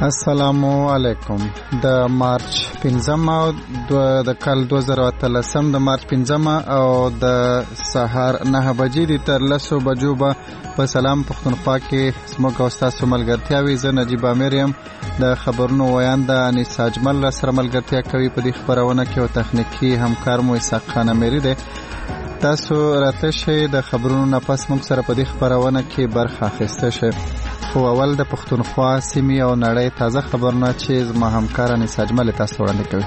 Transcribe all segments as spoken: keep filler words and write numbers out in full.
السلام علیکم. د مارچ پنځمه او د کال دوه زره اتلسم د مارچ پنځمه او د سهار نه بجې د تر لسو بجو به په سلام پښتونخوا کې زموږ او ستاسو ملګرتیاوې. زه نجیب امیر یم. د خبرونو ویاند انیسا اجمل سره ملګرتیا کوي په دې خبرونه کې او تخنیکی همکار مو اسحاق خان امیری دی. تاسو راته شئ د خبرونو نه پس موږ سره په دې خبرونه کې برخه اخیسته شئ. خو اول د پښتونخوا سیمې او نړۍ تازه خبرونه چې زما همکار انیسا اجمل تاسو وړاندې کوي.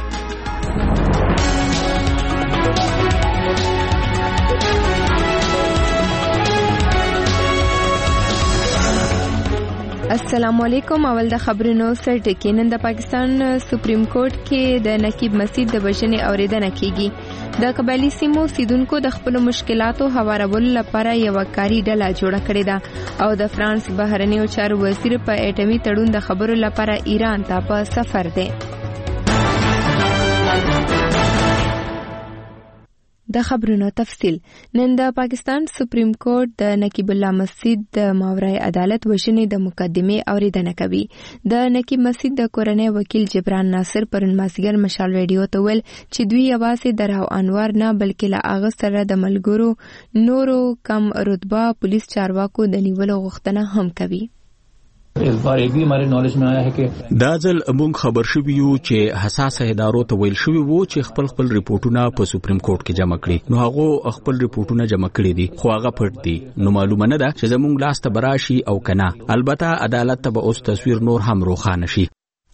السلام علیکم. اول د خبرونو سر ټکی. نن د پاکستان سپریم کورټ کې د نقیب مسجد د بشنې اوریدنه کیږي. د قبایلی سیمو سیدونکو د خپل مشکلاتو هوارولو لپاره یو کاری ډله جوړه کړې ده او د فرانس بهرنیو چارو وزیر په اټومي تړون د خبرو لپاره ایران ته په سفر دی. د خبرونو تفصیل. نن د پاکستان سپریم کورټ د نقیب الله مسجد د ماورای عدالت وشنې د مقدمې اوریدنه کوي. د نقیب مسجد د کورنۍ وکیل جبران ناصر پرون مازیګر مشال ریډیو ته ویل چې دوی یوازې د راو انوار نه بلکې له هغه سره د ملګرو نورو کم رتبه پولیس چارواکو د نیولو غوښتنه هم کوي. اس بار ایک بھی ہمارے نالج میں آیا ہے کہ دا ځل موږ خبر شوي یو چې حساسه ادارو ته ویل شوي وو چې خپل خپل ریپورتونه په سپریم کورټ کې جمع کړي. نو هغه خپل ریپورتونه جمع کړي دي خو هغه پټ دي. نو معلومه نه ده چې زموږ لاس ته براشي او کنه. البته عدالت ته به اوس تصویر نور هم روښانه شي.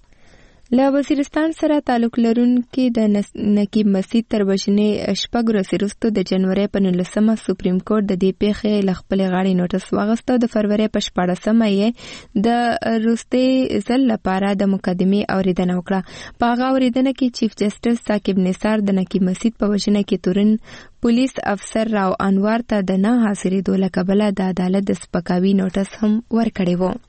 له وزیرستان سره تعلق لرونکي د نقیب مسجد تر بشنې شپږ ورځې وروسته د جنوري په نولسمه سپریم کورټ د دې پیښې له خپلې غاړې نوټس واخیسته. د فروری په شپاړسمه یې د وروستي ځل لپاره د مقدمې اوریدنه وکړه. په هغه اوریدنه کې چیف جسټس ثاقب نثار د نقیب مسجد په وژنه کې تورن پولیس افسر راو انوار ته د نه حاضرېدو له کبله د عدالت د سپکاوي نوټس هم ورکړی وو.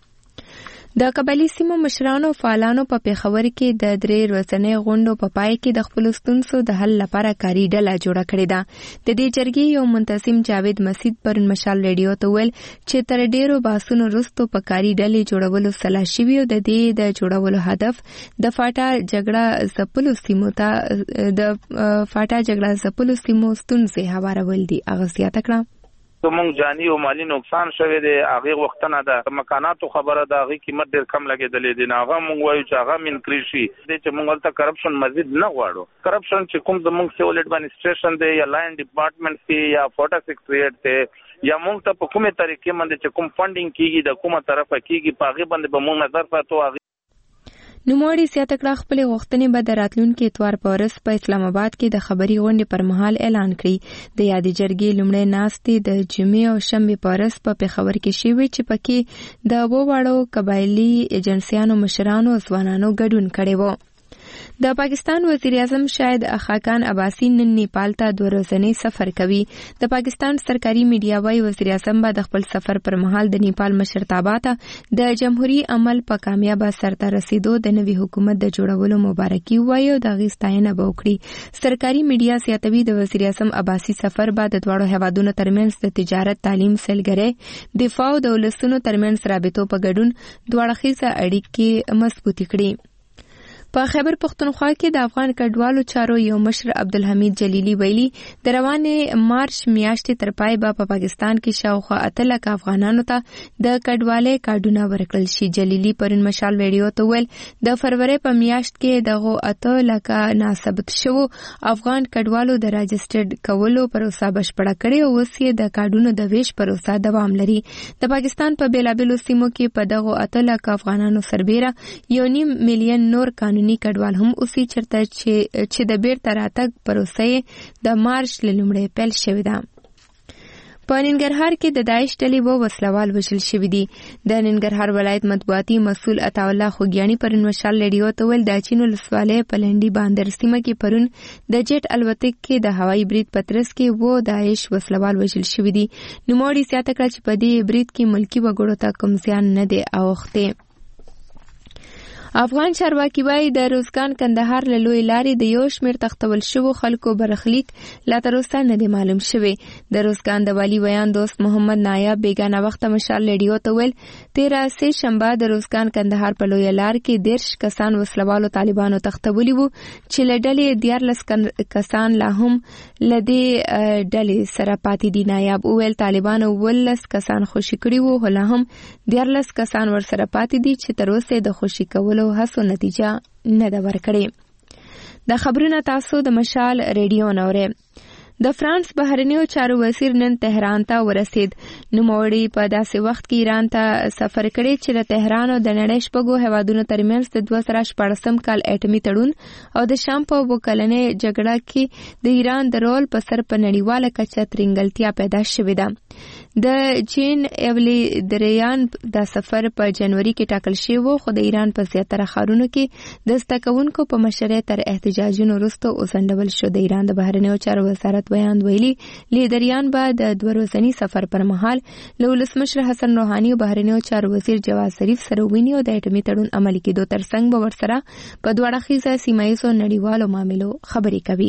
د قبایلی سیمو مشرانو فعالانو په پیښور کې د درې ورځنۍ غونډو په پای کې د خپل ستونزو د حل لپاره کاري ډله جوړه کړې ده. د دې جرګې یو منتظم جاوید مسجد پر مشال ریډیو ته ویل چې تر ډیرو باسونو وروسته په کاري ډلې جوړولو سلا شوي او د دې د جوړولو هدف د فاټا جګړه ځپلو سیمو ته د فاټا جګړه ځپلو سیمو ستونزې هوارول دي. هغه زیاته کړه موږ جانی او مالی نقصان شوه دی. هغه وختونه د مکاناتو خبره د هغه قیمت ډیر کم لګیدلې دی. هغه موږ وایو چې هغه من کریشي د چې موږ ته کرپشن مزید نه غواړو. کرپشن چې کوم د موږ سیول ایڈمنسټریشن دی یا لاین ډپارټمنټ دی یا فوټا سیکریټریټ دی یا موږ ته په کومه طریقې باندې چې کوم فندینګ کیږي د کومه طرفه کیږي په هغه باندې به موږ نظر ساتو. نوموړي زیاته کړه خپل غوښتنې به د راتلونکي اتوار په ورځ په اسلام آباد کې د خبري غونډې پر مهال اعلان کړي. د یادې جرګې لومړۍ ناستې د جمعې او شنبې په ورځ په پېښور کې شوې چې پکې د اوو واړو قبایلي ایجنسیانو مشرانو او ځوانانو ګډون کړی و. د پاکستان وزیر اعظم شاهد خاقان عباسی نن نیپال ته دوه ورځنی سفر کوي. د پاکستان سرکاري میډیا وايي وزیر اعظم به د خپل سفر پر مهال د نیپال مشرتابه ته د جمهوریت عمل په کامیابه سرته رسیدو د نوي حکومت د جوړولو مبارکي وایي او د غي ستاینه به وکړي. سرکاري میډیا زیاتوي د وزیر اعظم عباسی سفر بعد د دواړو هیوادونو ترمنځ د تجارت، تعلیم، سیلګرۍ، دفاع او د ولسونو ترمنځ رابطو په ګډون دواړه خیزه اړیکې مضبوطې کړي. په خیبر پختونخوا کې د افغان کډوالو چارو یو مشر عبدالحمید جلیلی ویلي د روانې مارچ میاشتې تر پای به په پاکستان کې شاوخوا اته لکه افغانانو ته د کډوالۍ کارډونه ورکړل شي. جلیلی پرون مشال ویډیو ته ویل د فروری په میاشت کې دغه اته لکه ناثبت شوو افغان کډوالو د راجسټرډ کولو پروسه بشپړه کړې او اوس یې د کارډونو د ویش پروسه دوام لري. د پاکستان په بیلابیلو سیمو کې په دغه اته لکه افغانانو سربیره یو نیم میلیون نور قانوني کډوال هم اوسې چرته چې چې د بیرته راتګ پروسه د مارچ له لومړۍ پیل شوې ده. په ننګرهار کې د داعش ډلې و وسلوال وژل شوي دي. د ننګرهار ولایت مطبوعاتي مسؤل عطاالله خوږیاني پرون مشال ریډیو ته ویل د چین ولسوالۍ په لنډي باندر سیمه کې پرون د جیټ الوتکې کې د هوایي برید په ترڅ کې و داعش وسلوال وژل شوي دي. نوموړي زیاته کړه چې په دې برید کې ملکي وګړو ته کوم زیان نه دی اوښتی. افغان چارواکي وايي د روزګان کندهار له لوی لارې د یو شمېر تختول شوو خلکو برخلیک لا تر اوسه نه دی معلوم شوی. د روزګان د والي ویان دوست محمد نایب بیګانه وخت مشال ریډیو ته ویل تیرا سه شنبه د روزګان کندهار په لوی لار کې دیرش کسان وسلوالو طالبانو تختولي وو چې له ډلې دیارلس کسان لا هم له دې ډلې سره پاتې دي. نایب ویل طالبانو ولس کسان خوشي کړي وو خو لا هم دیارلس کسان ورسره پاتې دي چې تر اوسه د خوشي کولو هڅو نتیجه نه ده ورکړې. د خبرونه تاسو د مشال ریډیو نورې. د فرانس بهرنیو چارو وزیر نن تهران ته ورسید. نوموړي په داسې وخت کې ایران ته سفر کړی چې د تهران او د نړۍ شپږو هیوادونو ترمنځ د دوه زره شپاړسم کال اټومي تړون او د شام په اووه کلنې جګړه کې د ایران د رول په سر په نړیواله کچه ترنګلتیا پیدا شوې ده. د چین ایولی دریان د سفر په جنوري کې ټاکل شوی و خو د ایران په زیاتره ښارونو کې د زده کوونکو په مشرۍ تر احتجاجونو وروسته وځنډول شو. د ایران د بهرنیو چارو وزارت بیان ویلي لیدریان به د دوه ورځني سفر پر مهال له ولسمشر حسن روحاني او بهرنیو چارو وزیر جواد ظریف سره ویني او د اټومي تړون عملي کېدو ترڅنګ به ورسره په دوه اړخیزه سیمه ییزو نړیوالو معاملو خبرې کوي.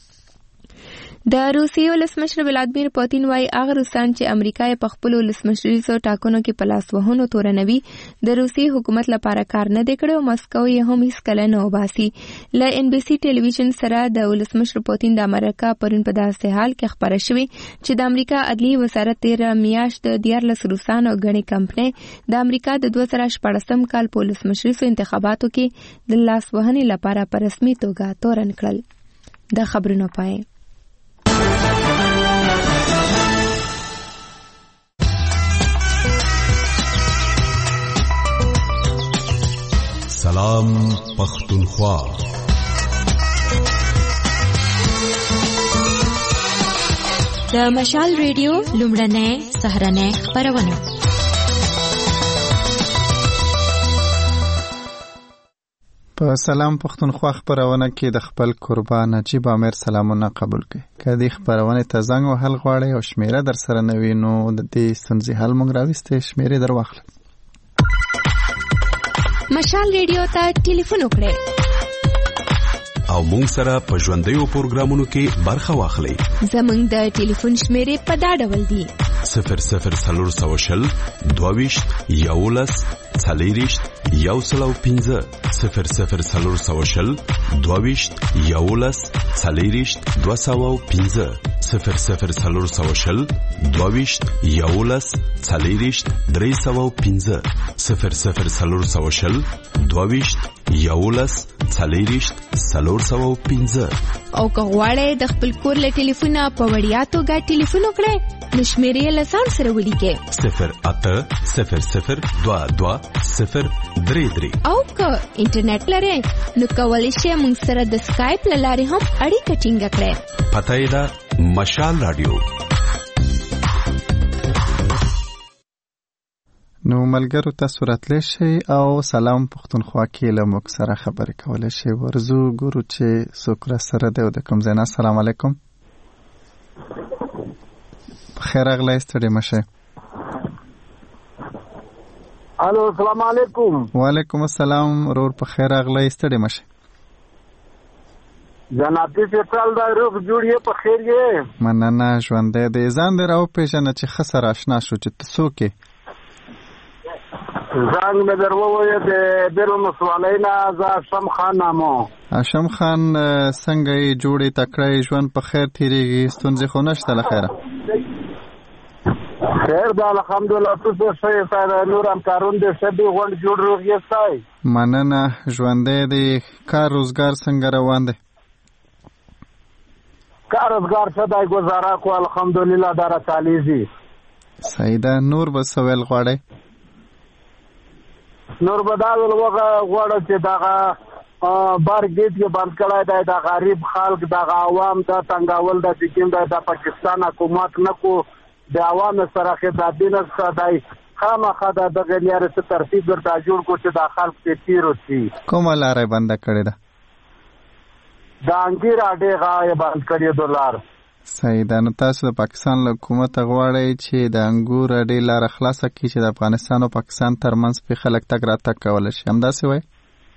د روسیې ولسمشر ولادیمیر پوتین وايي هغه روسان چې امریکا یې په خپلو ولسمشریزو ټاکنو کې په لاس وهنو تورنوي د روسیې حکومت لپاره کار نه دی کړی او مسکو یې هم هیڅکله نه وباسي. له ان بي سي ټلویزیون سره د ولسمشر پوتین د امریکا پرون په داسې حال کې خبره شوې چې د امریکا عدلیې وزارت تیره میاشت د دیارلس روسانو غني کمپنۍ د امریکا د دوه زره شپاړسم کال په ولسمشریزو انتخاباتو کې د لاس وهنې لپاره په رسمي توګه تورن کړل. د خبرونو پای سلام پختونخوا. د مشال ریډیو لومړنۍ سهارنۍ خبرونه. په سلام پختونخوا خبرونه کې د خپل قربان نجیب عامر سلامونه قبول کړئ. کدی خبرونه ته زنګ وهل غواړئ او شمیره در سره نوي نو د دې ستونزې حل مونږ راوستې شمیره در واخلئ. مشال ریډیو ته ټلیفون وکړئ او مونږ سره په ژوندیو پروګرامونو کې برخه واخلئ. زمونږ د ټلیفون شمیرې په دا ډول دي: صفر صفر څلور سوه شل دوه ویشت یولس څلېرویشت یو سل او پنځه صفر صفر څلور سوه شل دوه ویشت یولس څلېرویشت دوه سوه او پنځه صفر صفر څلور سوه شل دوه ویشت یولس څلېرویشت درې سوه او پنځه صفر صفر څلور سوه شل دوه ویشت یولس څلېرویشت څلور سوه او پنځه. او که غواړئ د خپل کور له ټلیفونه په وړیا توګه ټلیفون وکړئ نو شمیرې له ځان سره ولیکئ: صفر اته صفر صفر دوه دوه صفر درې درې. او که انټرنیټ لرئ نو کولی شئ موږ سره د سکایپ له لارې هم اړیکه ټینګه کړئ. پته یې ده مشال رادیو. نو ملګرو تاسو راتلی شئ او سلام پختونخوا کې له موږ سره خبرې کولی شئ. ورځو ګورو چې څوک را سره دی او د کوم ځای نه. السلام علیکم. بخیر راغلی، ستړي مه شئ. الو السلام علیکم. وعلیکم السلام ورور، بخیر راغلی، ستړي مه شئ. جنابي فیصل دا روغ جوړ یې په خیر یې؟ مننه، ژوندی دی. ځان دې راوپېژنه چې ښه سره اشنا شو چې ته څوک یې. زنګ مې در وویه د بیرو ولسوالۍ نه، زه هاشم خان نامو. هاشم خان څنګه یې جوړې تکړه ژوند په خیر تېرېږي؟ ستونزې خو نشته له خیره؟ خیر ده الحمدلله. تاسو ښه یې؟ نور همکارون دې ښه دي؟ غونډ جوړ روغ یې؟ مننه، ژوندی دی. کار روزګار څنګه روان دی؟ کار روزګار ښه دی، ګزاره کو الحمدلله، دا را چالېږي. صحیح ده. نور به څه ویل غواړئ؟ نور به دا ویل غواړم چې دغه بار ګیټ کې بند کړی دی، د غریب خلک دغه عوام دا تنګول د چې کوم دی د پاکستان حکومت نه کو د عوامو سره خدمتي نه دی. خامخا د دغه لارې څه ترتیب ورته جوړ کړو چې د خلک پرې تېر وشي. کومه لاره یې بنده کړې ده؟ د انګیر اډې غا یې بند کړې ده لار. صحیح ده. نو تاسو د پاکستان له حکومت غواړئ چې د انګور اډې لاره خلاصه کړي چې د افغانستان او پاکستان ترمنځ پې خلک تګ راتګ کولی شي، همداسې وایي؟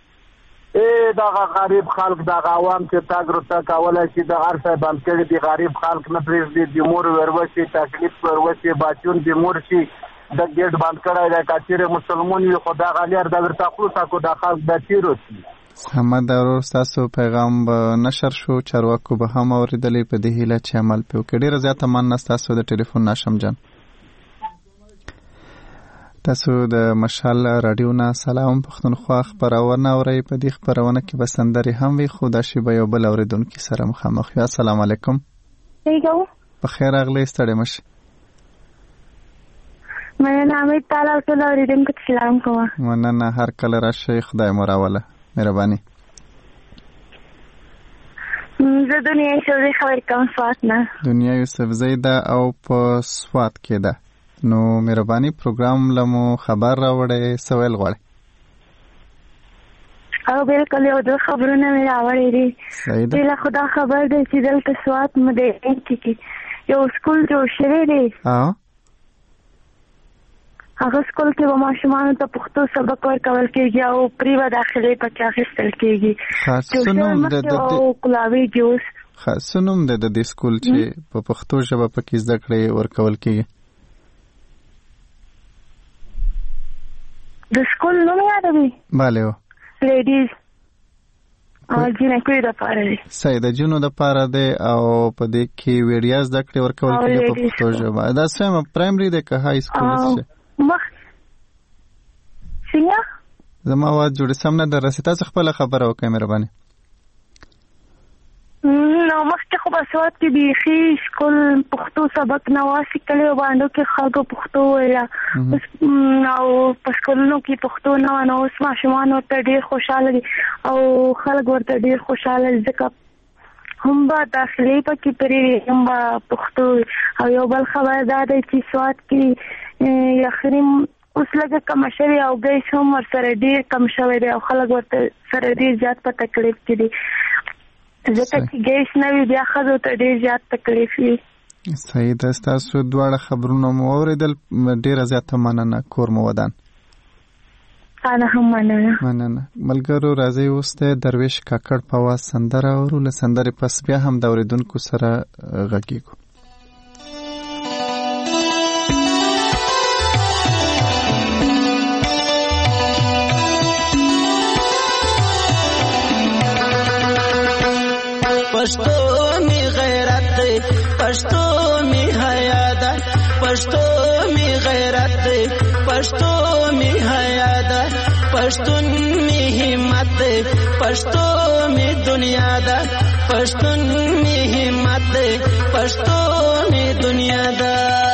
دی دغه غریب خلک دغه عوام چې تګ راتګ کولی شي د هر څه بند کړي دي. غریب خلک نه پرېږدي، د مور ورور شي، تکلیف ورور شي، بچون د مور شي، د ګیټ بند کړی دی. که چېرې مسلمان وي خو دغه لار د ورته خلوصه کړو د خلک د تېرو شي. احمد ورور ستاسو پیغام به نشر شو، چارواکو به هم اورېدلی، په دې هیله چې عمل پرې وکړي. ډېره زیاته مننه ستاسو د ټلیفون ناشم جان. تاسو د مشال راډیو نه سلام پښتونخوا خپرونه اورئ. په دې خپرونه کې به سندرې هم وي، خو دا شی به یو بل اورېدونکي سره مخامخ یو. السلام علیکم. بخیر راغلی، ستړی مشئ. مننه امید تعالی ټول اورېدونکو ته سلام کوم. مننه، هر کله راشئ، خدای مو راوله. مهرباني. زه دنیا یوسفزۍ خبرې کوم سوات نه. دنیا یوسفزۍ ده او په سوات کې ده. نو مهرباني پروګرام لمو خبر راوړی، څه ویل غواړئ؟ او بالکل یو دوه خبرونه مې راوړي دي. صحیح ده. بله خو دا خبر دی چې دلته سوات مدین کې یو سکول جوړ شوی دی. هغه سکول کې به ماشومانو ته پښتو سبق ورکول کېږي او پرې به داخلې پکې اخیستل کېږي. څه نوم د او کلاوي جوس څه نوم دی د دې سکول چې په پښتو ژبه پکې زده کړې ورکول کېږي؟ د سکول نوم یادوي؟ بله و لیډیز او جنکوی د پاره دی. صحیح، د جنو د پاره دی او په دې کې ویډیا زده کړې ورکول کېږي په پښتو ژبه. دا څه پرایمري دی که های سکول څه؟ مخ څنګه؟ زما آواز جوړې سم نه دررسي. تاسو خپله خبره وکړئ مهرباني. نو مخکې خو به سوات کې بیخي سکول پښتو سبق نه واسې کلی او باندو کې خلکو پښتو ویله او په سکولونو کې پښتو نه وه. نو اوس ماشومان ورته ډېر خوشحاله دي او خلک ورته ډېر خوشحاله دي ځکه هم به داخلې پکې پرې هم به پښتو. او یو بل خبر دا دی چې سوات کې یخني اوس لږه کمه شوې او ګیس هم ورسره ډېر کم شوی دی او خلک ورته سره ډېر زیات په تکلیف کې دي ځکه چې ګیس نه وي بیا ښځو ته ډېر زیات تکلیف وي. صحیح ده. ستاسو دواړه خبرونه مو واورېدل، ډېره زیاته مننه. کور مو ودان. انا هم مننه. مننه. ملګرو راځئ اوس د درویش کاکړ په آواز سندره اورو. له سندرې پس بیا هم د اورېدونکو سره غږیږو. پښتو می غیرت دی، پښتو می حیا ده، پښتو می غیرت دی، پښتو می حیا ده، پښتون می همت دی، پښتو می دنیا ده، پښتون می همت دی، پښتو می دنیا ده.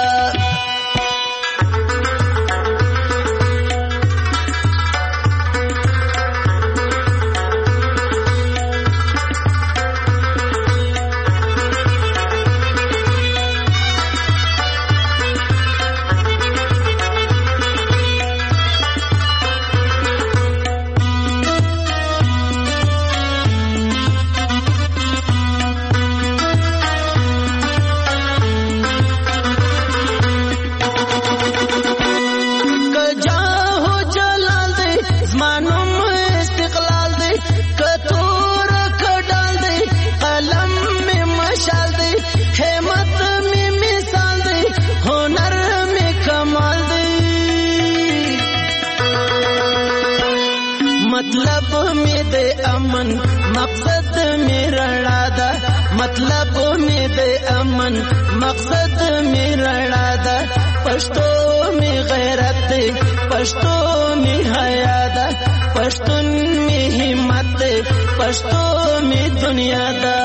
مطلب می د امن مقصد می رڼا ده، مطلب می د امن مقصد می رڼا ده. پښتو می غیرت ده، پښتو می حیا ده، پښتون می همت ده، پښتو می دنیا ده.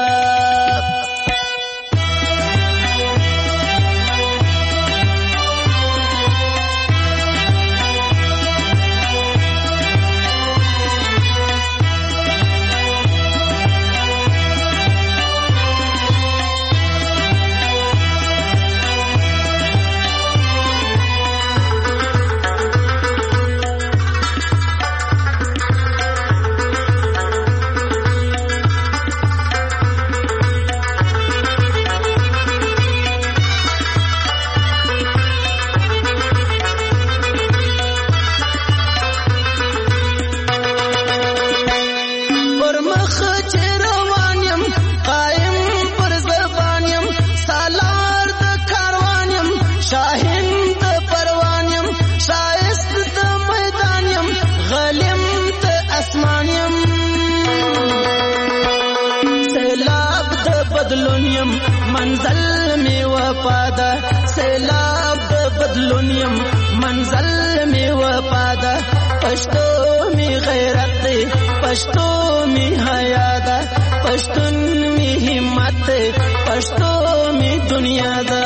بدلون یم منزل می وفاده سیلاب د بدلون یم منزل می وفاده پښتو می غیرت دی پښتو می حیا ده پښتون می همت دی پښتو می دنیا ده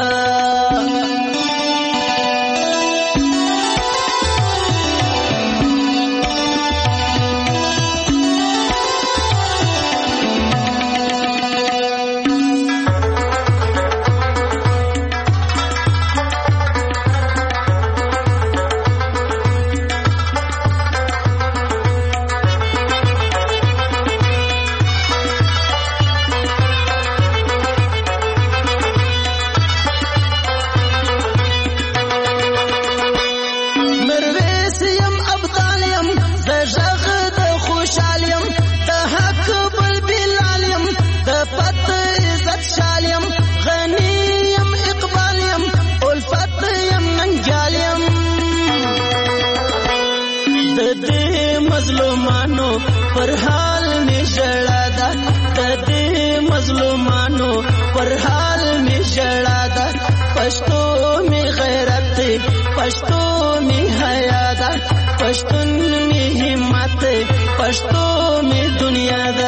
مظلومانو پر حال می جړا ده د دې مظلومانو پر حال می جړا ده پښتو می غیرت دی پښتو می حیا ده پښتون می همت دی پښتو می دنیا ده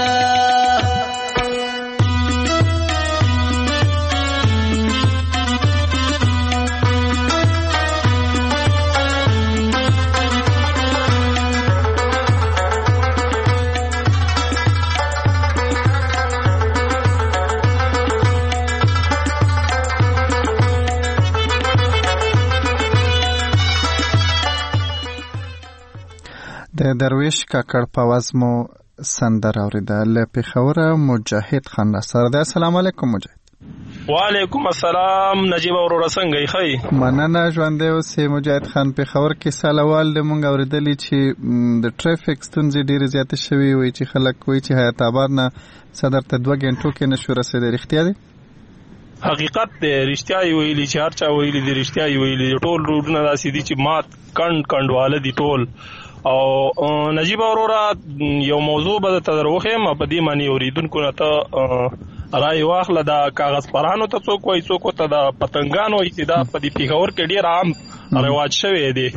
د درویش کاکړ په आवाज مو سندره اوریده له پېښوره مجاهد خان سره ده. السلام علیکم مجاهد. وعلیکم السلام نجیب اورور څنګه یې خی مننه ژوندې اوسې مجاهد خان. پېښور کې سالوال د مونږ اوریدلی چې د ټریفیک ستونزې ډېرې زیاتې شوي وي چې خلک وایي چې حیات آباد نه صدر ته دوه غنټو کې نشو رسېدلی. رښتیا دی؟ حقیقت دی رښتیا یې ویلي چې هر چا ویلي دی رښتیا یې ویلي ټول روډونه داسې دي چې مات کڼ کڼډواله دي ټول. او نجیب اورورا یو موضوع به ته دروخم په دې معنی اوریدونکو نه ته رائے واخله دا کاغذ پرانو ته څوک وایي څوک ته د پتنګانو ابتدا په دې پیښور کې ډیر عام رواج شوی دی.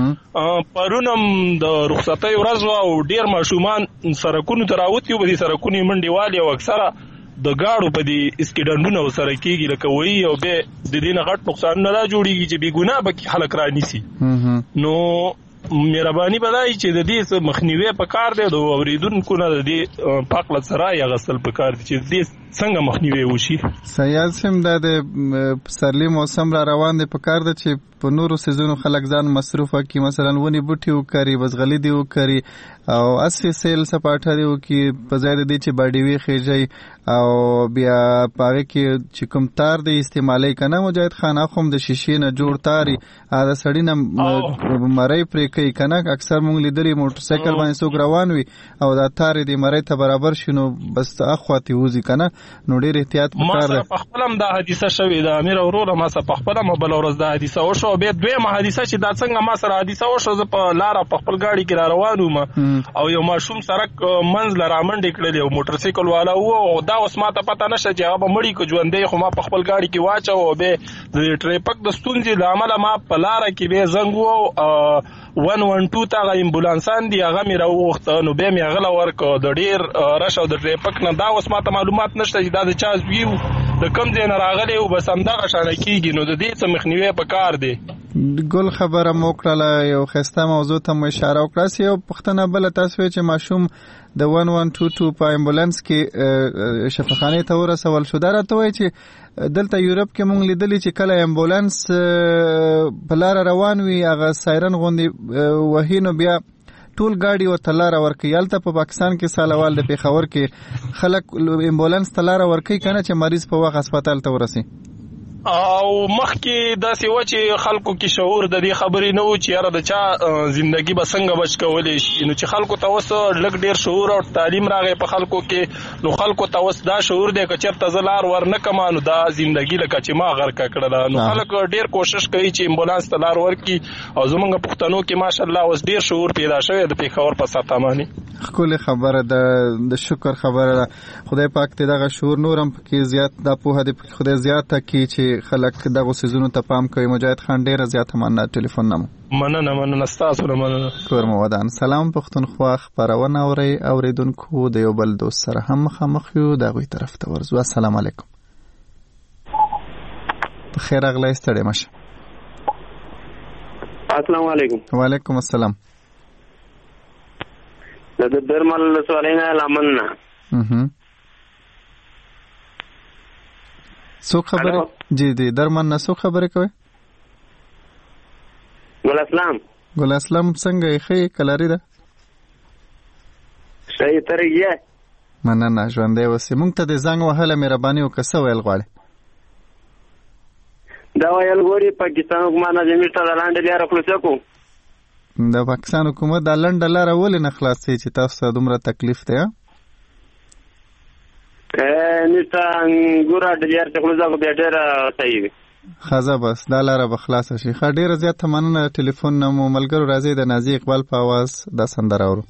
پرونم د رخصتۍ ورځ او ډیر ماشومان سرکونو ته راوتي په دې سرکونو منډې والي او اکثره د گاړو په دې اسکیډنټونو سره کېږي لکه وایي او به د دې نه غټ نقصان نه را جوړیږي چې بې ګناه به خلک رانیسي. نو مهرباني بدای چې د دې مخنیوي په کار دی د اوریدونکو نه د دې پاکله سره یا غسل په کار دی چې دې څنګه مخنیوي وشي. سیال سم د پسرلی موسم را روان دی په کار دی چې په نورو سیزونو خلک ځان مصروفه کی مثلا ونی بوټي وکړي بزغلي دی وکړي او اسی سیل سپاټه دی وکړي په ځای دی چې باډي وی خېږي او بیا پاره کې چې کوم تار دی استعمالي کنه مجاهد خان اخم د شیشې نه جوړ تاري دا سړی نه مړی پرې کوي کنه اکثر مونږ لیدلې موټر سایکل باندې څوک روان وي او دا تار دی مړی ته برابر شینو بس اخواتی وځي کنه نو ډېر احتیاط وکړه. ما په خپلم دا حادثه شوې ده امیر اورور ما سره په خپلم بل ورځ دا حادثه وشو به دویمه حادثه چې دا څنګه ما سره حادثه وشو زه په لار په خپل گاډي کې را روان وم او یو ماشوم سرک منځ لرا منډې کړلې او موټر سایکل والا و او دا اوس ما ته پته نشته چې هغه مړی کو ژوندې خو ما په خپل گاډي کې واچو او به د ټریفیک د ستونزې د عمله ما په لار کې به زنګ وو ون ون ټو ته امبولانسان دی هغه مې راوخته نو به مې غلا ورکو د ډیر رش او د ټریفیک نه دا اوس ما ته معلومات نشته چې دا د چا ویو د کم ځای نه راغلی او بس همدغه شانه کېږي نو د دې څه مخنیوی په کار دی. ګل خبره مو کړله یو ښایسته موضوع ته مو اشاره وکړه یو پوښتنه بله تاسو وایئ چې ماشوم د ون ون ټو ټو په امبولانس کې شفاخانې ته ورسول شو دا راته وایي چې دلته یورپ کې مونږ لیدلی چې کله امبولانس په لاره روان وي هغه سایرن غوندې وهي نو بیا ټول گاډي ورته لاره ورکوي. هلته په پاکستان کې سالوال د پېښور کې خلک امبولانس ته لاره ورکوي که نه چې مریض په وخت هسپتال ته ورسي او مخکې داسې و چې خلکو کې شعور د دې خبرې نه و چې یاره د چا زندگی به څنګه بچ کولی شي نو چې خلکو ته اوس لږ ډېر شعور او تعلیم راغی په خلکو کې نو خلکو ته اوس دا شعور دی که چېرته زه لار ور نه کړم نو دا زندگی لکه چې ما غرقه کړله نو خلک ډېر کوشش کوي چې امبولانس ته لار ورکړي او زموږ پښتنو کې ماشاءالله اوس ډېر شعور پیدا شوی د پېښور په سطحه باندې. خپل خبره د د شکر خبره خدای پاک ته دغه شعور نورم پکې زیات د په هدف خدای زیاته کی چې خلک دغه سيزونو ته پام کوي. مجاهد خان ډیر زیات مننه. ټلیفون نمبر مننه مننه تاسو نه مننه. کور مو ودان. سلام پښتونخوا خبرونه اوري اوریدونکو د یو بل دوست سره هم مخامخ یو دغه طرف ته ورزو. السلام علیکم. بخیر اغلی ستړي مشه. السلام علیکم. وعلیکم السلام. د درمل سوالینا لمننا اها سو خبره جی دی درمن نه سو خبره کوي. ګل اسلام ګل اسلام څنګه یې کلاری ده صحیح طریقه مننه ژوندې وسې. مونږ ته د زنګ وهله مهرباني وکړه ویل غواړي دا ویل غواړي پاکستان حکومت نه زمير ته لاندې لار خلاص کو. د پاکستان حکومت د لنډه لار ولې نه خلاصي چې تاسو ته دومره تکلیف دی؟ ا نشته ګوره د لار ته خلاص کو به ډېر صحیح وي. خزه بس دا لار به خلاص شي. خا ډېر زیات مننه. ټلیفون نو ملګرو راځي د نازي اقبال په आवाज د سندره اورو.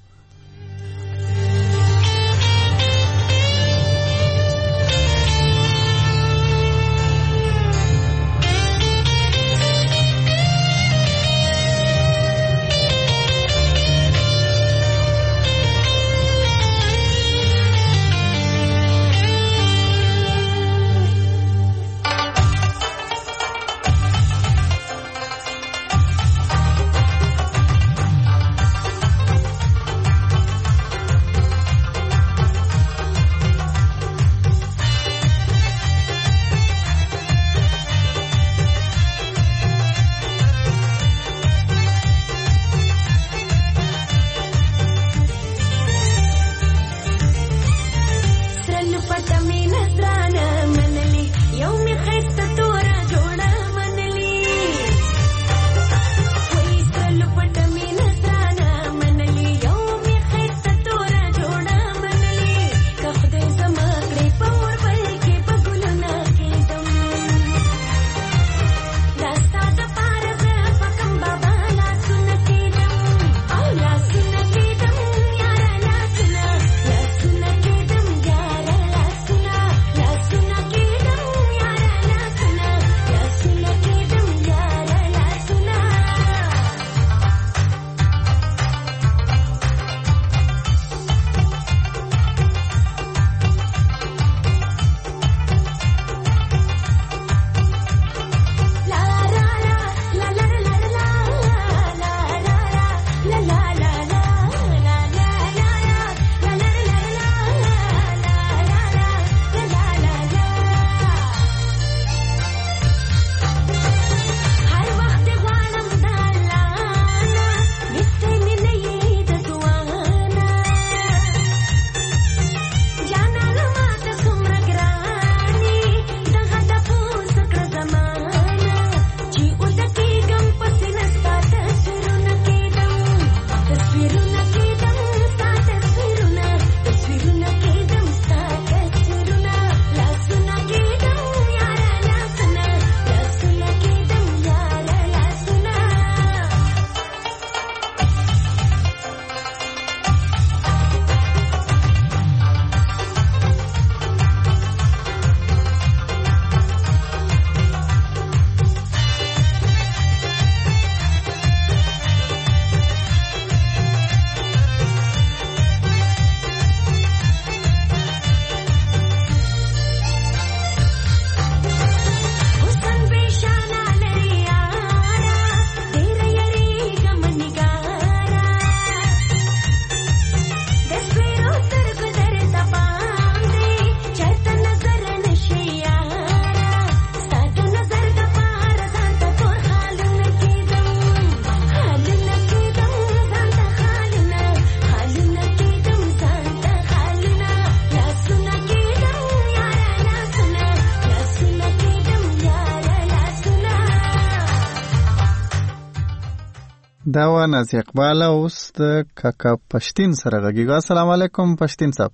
دا و نازي اقبال اوس د کاکا پښتين سره غږیږي. السلام علیکم پښتين صاحب.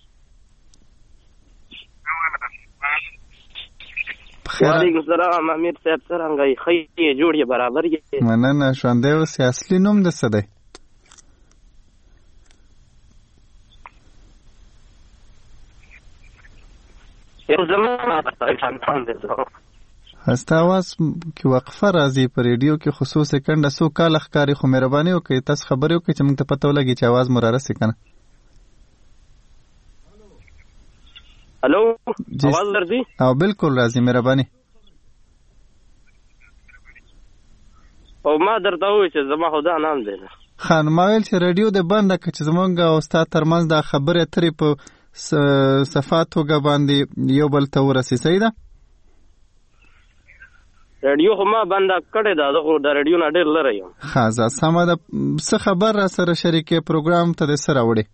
وعلیکم السلام امیر صاحب څنګه یې؟ خې جوړ یې برابر یې؟ مننه. ژوندې اوسې. اصلي نوم د څه دی؟ یو زمانه پاکستان دی هستا आवाज کې وقفه راځي په ریډیو کې خصوص سکند سو کال ښکاری خو مهرباني وکړئ تاسو خبرې وکړئ چې موږ ته پته ولګي چې आवाज مو رارسي کنه. الو आवाज درځي؟ او بالکل راځي مهرباني. او ما درته وایي چې زما خدا نام دی خان ما ویل چې ریډیو د بنده که چې زمونږ او استاد ترمنځ دا خبره اترې په صفات توګه باندې یو بل ته ورسي صحیح ده؟ ریډیو خو ما بنده کړې ده زه خو د ریډیو نه ډېر لرې یم. ښه زه سمه ده څه خبر را سره شریکې پروګرام ته د څه راوړې؟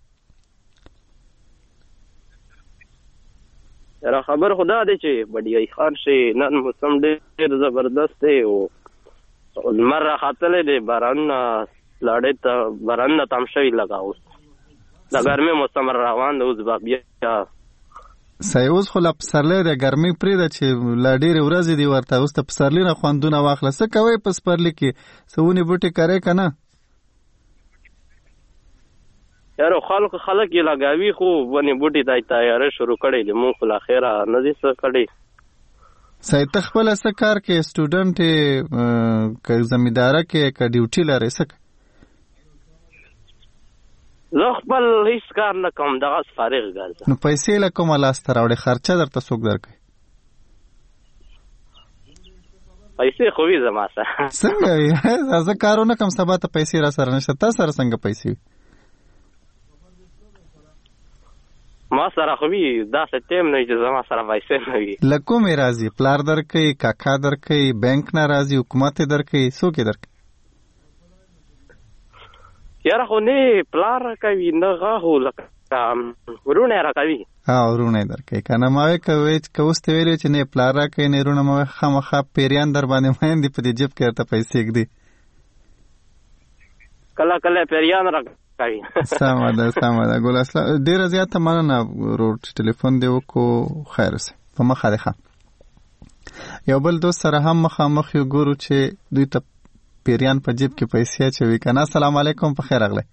یاره خبر خو دا دی چې بډیای خان شي نن موسم ډېر زبردست دی او لمر راختلی دی بارانونه لاړې ته بارانونه تم شوي لږه اوس د ګرمۍ موسم روان دی اوس به بیا صحیح اوس خو لا پسرلی دی ګرمۍ پرېږده چې لا ډېرې ورځې دي ورته اوس د پسرلي نه خوندونه واخله. څه کوئ په سپرلي کې څه ونې بوټې کرئ که نه؟ یاره خلک خلک یې لګوي خو ونې بوټې ته یې تیاری شروع کړی دی مونږ خو لا خیره نه دي څه کړی. صحیح ته خپله څه کار کې سټوډنټ یې که زمینداره کې که ډیوټي لرئ څه کوئ؟ زه خپل هیڅ کار نه کوم دغه فارغ ګرځم. نو پیسې له کومه لاسته راوړې خرچه درته څوک درکوي؟ پیسې خو وي زما سره. څنګه وي زه کار ونه کوم سبا ته پیسې را سره نشته تا سره څنګه پیسې وي؟ ما سره خو وي داسې ټیم نه وي چې زما سره پیسې نه وي. له کومې راځي پلار درکوي کاکا درکوي بینک نه راځي حکومت یې درکوي څوک یې درکوي؟ یاره خو نه پلار راکوي نه غاهو لکه ورونه یې راکوي. ورونه یې درکوي که نه ما وایي که اوس ته ویلي چې نه یې پلار راکوي نه یې ورونه ما وایي خامخا پیریان در باندې مین دي په دې جیب کې ورته پیسې ږدي. کله کله پیریان راکوي. سمه ده سمه ده ګل اصله ډېره زیاته مننه ورور چې ټلیفون دې وکړو خیر اوسې په مخه دې ښه. یو بل دوست سره هم مخامخ یو ګورو چې دوی ته پیریان په جیب کې پیسې اچوي که نه. السلام علیکم په خیر راغلی.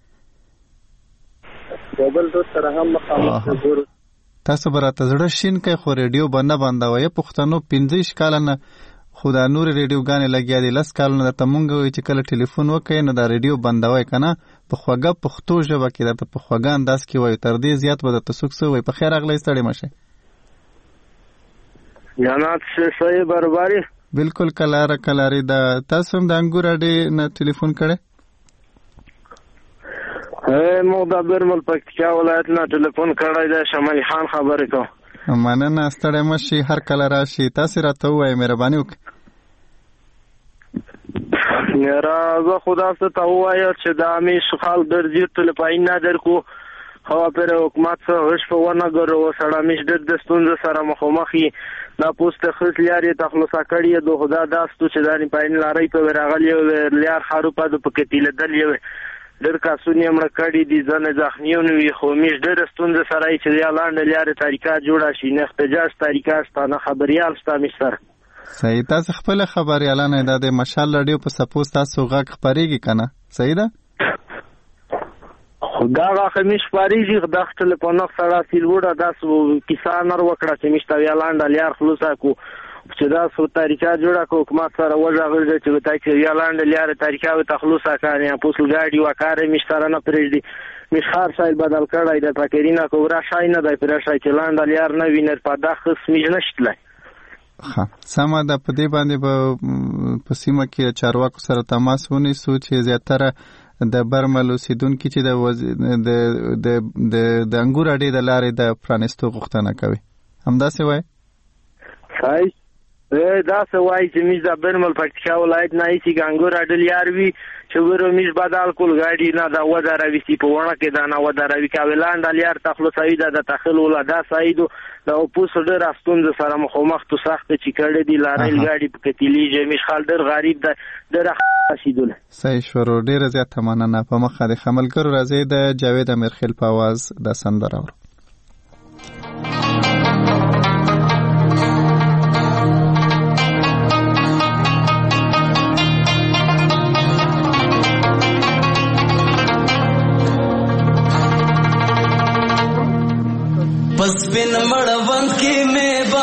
یو بل دوست سره هم مخامخ یو ګورو تاسو به راته زړه شین کوئ خو ریډیو به نه بندوئ. پښتنو پنځه ویشت کاله نه خو دا نورې ریډیوګانې لګیا دي لس کالونه درته مونږ وایي چې کله ټلیفون وکړئ نو دا ریډیو بندوئ که نه په خوږه پښتو ژبه کې درته په خوږه انداز کې وایو تر دې زیات به درته څوک څه وایي. په خیر راغلی ستړی مه شئ. جنات صحیح برابري بالکل کلاره کلاري دا تاسو هم د انګور اډې نه ټلیفون کړی؟ موږ د برمل پکتیکا ولایت نه ټلیفون کړی دی شمالي خان خبرې کوم. مننه ستړی مه شئ هر کله راشي تاسې راته ووایئ مهرباني وکړئ. یاره زه خو داسې ته ووایم چې دا همیش خلک ډېر زیات تلفین نه درکو خو پر حکومت څه هوش په ونه ګرو سړی همیش ډېر د ستونزو سره مخامخ وي. دا پوسټ خص لیارې تخلصه کړي دو خدا داستو چې دا نه پاین لاري په راغلی لیار خارو په د پکې لیدل یو ډېر کاسونه یې مړه کړي دي ځنه زخمیونه وي خو همیش ډېر ستونزو سره چې یا لاندې لیارې طریقه جوړه شي نه احتجاج طریقه ستانه خبريال ستا مې سره. صحیح تاسو خپل خبريالانه دا د مشال رادیو په سپوز تاسو غږ خبريږي کنه صحیح ده؟ دا غاخمیش پاریږي د خپل په نو سره سیلوړه داسو کسانر وکړه چې مشته یالاند لیار خلاصه کو چې دا سو طریقه جوړه کو حکومت سره وځغل چې وتا چې یالاند لیار طریقه و تخلصه کړي پوسل ګاډي وکاره مشته نه پرېږدي مشخار سایل بدل کړای د پاکرینا کوبرا شای نه د پرشای چې لاند لیار نه وینر په داخل سمیج نشټلای. ها سمه ده په دې باندې په پسیمه کې چارواکو سره تماس ونیسو چې زیاتره د برمل اوسیدونکو چې د د د د انګور اډې د لارې د پرانستو غوښتنه کوي همداسې وای صحیح دا څه وای چې میز د برمل پکتیکا ولایت نه ایسي انګور اډل یاروي چې ورو میز بدل کول غاډي نه دا وداروي چې په ونه کې دا نه وداروي کاولاند الیار تخلصوي د تخل ولا دا سایدو دا اوپوس ډېر استون سره مخامخ تو سخت چې کړي دي لارې غاډي په کتلی جمیش خال ډېر غریب ده ډېر خاصیدل. صحیح شورو ډېر زیات مننه په مخه د خملګرو راځي د جاوید امیرخیل په आवाज د سندره ور پس بن مړوند کې مې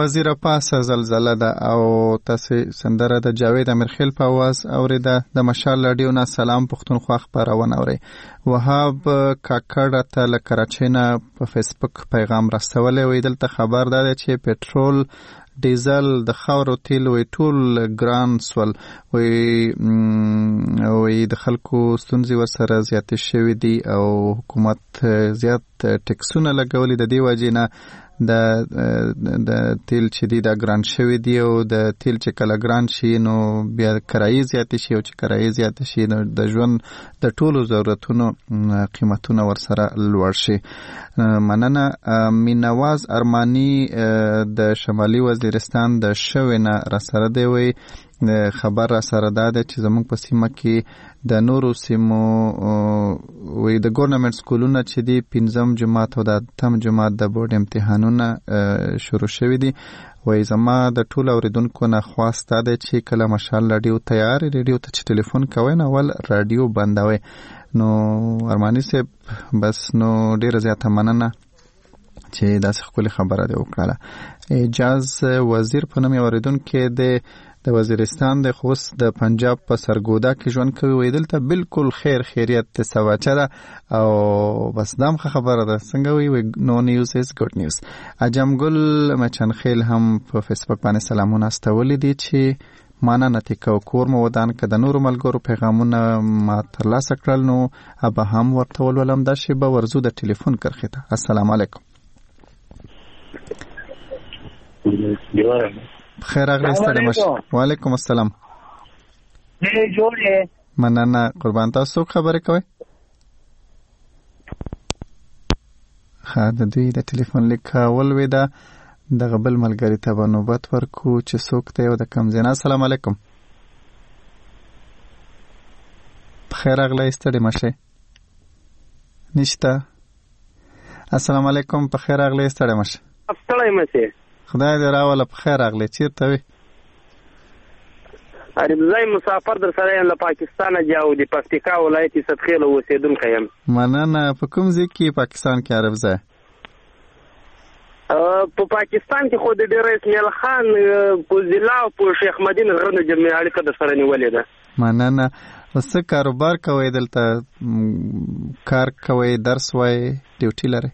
وزیره پاسه زلزله ده او تاسې سندره د جاوید امیرخیل په اواز اوریده. د مشال رادیو نه سلام پښتونخوا خپرونه اوري. وهاب کاکړ ته له کراچۍ نه په فیسبوک پیغام راستولی وی دلته خبر دا دی چې پټرول ډیزل د خاورو تیل وی ټول ګران سول وی وی د خلکو ستونزې ورسره زیاتې شوې دي او حکومت زیات ټکسونه لګولي د دې وجې نه د د تیل چې دی دا ګران شوی دی او د تیل چې کله ګران شي نو بیا کرایې زیاتې شي او چې کرایې زیاتې شي نو د ژوند د ټولو ضرورتونو قیمتونه ورسره لوړ شي. مننه. مینواز ارمانی د شمالي وزیرستان د شوی نه راسره دی وی خبر را سره دا ده چې زموږ په سیمه کې د نورو سیمو وی د ګورنمنت سکولونه چې دی پنځم جماعت او د اتم جماعت د بورډ امتحانونه شروع شوي دي. وی زما د ټول اوریدونکو نه خواست دا ده چې کله مشال رادیو تیار رادیو ته چې ټلیفون کوئ نو ول رادیو بندوي. نو ارمانی صاحب بس نو ډیره زیاته مننه چې داسې ښکلې خبره دې وکړله. اجاز وزیر په نوم یو اوریدونکی دی د وزیرستان د خوست د پنجاب په سرګودا کې ژوند کوي. وی دلته بالکل خیر خیریت سواچه ده او بس دام خبره ده څنګه وی وی نو نیوز از ګډ نیوز. اجمګل مچنخیل هم په فیسبوک باندې سلامونه استولې دي چې مانا نتیکو کور مو ودان که د نورو ملګرو پیغامونه ما ترلاسه کړل نو ابا هم ورته ولولم دا شی به ورزو د ټلیفون کرخه ته. السلام علیکم. خیر اغلی ستړي مشه. وعلیکم السلام. نه جوړه مننه قربان. تاسو خبرې کوئ؟ ښه د دوی د ټلیفون لیک کول وی دا دغه بل ملګري ته به نوبت ورکو چې څوک دی او د کوم ځای نه. السلام علیکم. خیر اغلی ستړي مشه. نشته. السلام علیکم. په خیر اغلی ستړي مشه. ستړي مشه. خدای دې راوله په خیر اغلی. چیرته وي؟ عرب زای مسافر در سره یم له پاکستانه جاو د پکتیکا ولایت صدخیل اوسیدونکی یم. مننه. په کوم ځای کې پاکستان کې عرب زای؟ په پاکستان کې خو د ډیر اسماعیل خان په ضلع او په شیخ مدین غرنه جمعي اړیکه در سره نیولې ده. مننه. وسه کاروبار کوي دلته کار کوي درس وای ډیوټي لري؟